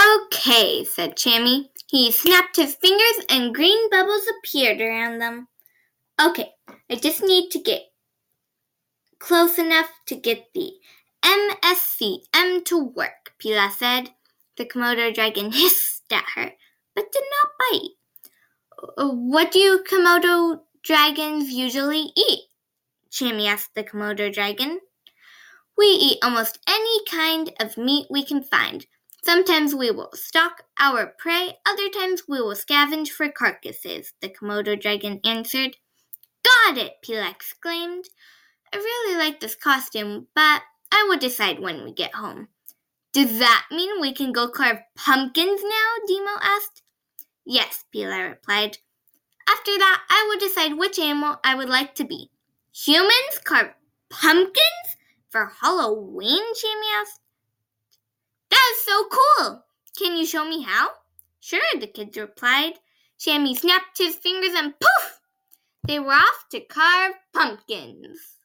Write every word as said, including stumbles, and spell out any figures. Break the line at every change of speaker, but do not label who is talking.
Okay, said Chammy. He snapped his fingers and green bubbles appeared around them. Okay, I just need to get close enough to get the M S C M to work, Pila said. The Komodo dragon hissed at her, but did not bite. What do Komodo dragons usually eat? Chammy asked the Komodo dragon. We eat almost any kind of meat we can find. Sometimes we will stalk our prey, other times we will scavenge for carcasses, the Komodo dragon answered. Got it, Pila exclaimed. I really like this costume, but I will decide when we get home. Does that mean we can go carve pumpkins now? Demo asked. Yes, Pila replied. After that, I will decide which animal I would like to be. Humans carve pumpkins for Halloween? Chammy asked. That is so cool! Can you show me how? Sure, the kids replied. Chammy snapped his fingers and poof! They were off to carve pumpkins.